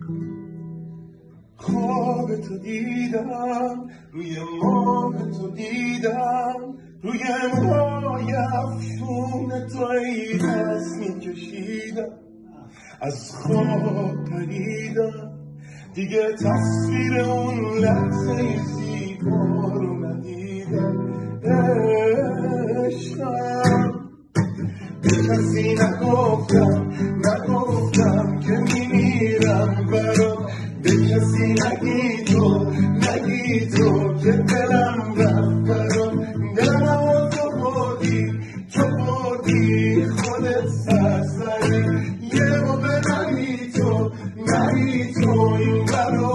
خواب تو دیدم، روی ماه تو دیدم، روی موهای افشون تو ای دست میکشیدم، از خواب پریدم، دیگه تصویر اون لحظه زیبا رو ندیدم. عشقم به کسی نگفتم که میمیرم برات، به کسی نگی تو که دلم رفت برات. نه تو بودی خودت سرسری، یه موقع نری تو این برات.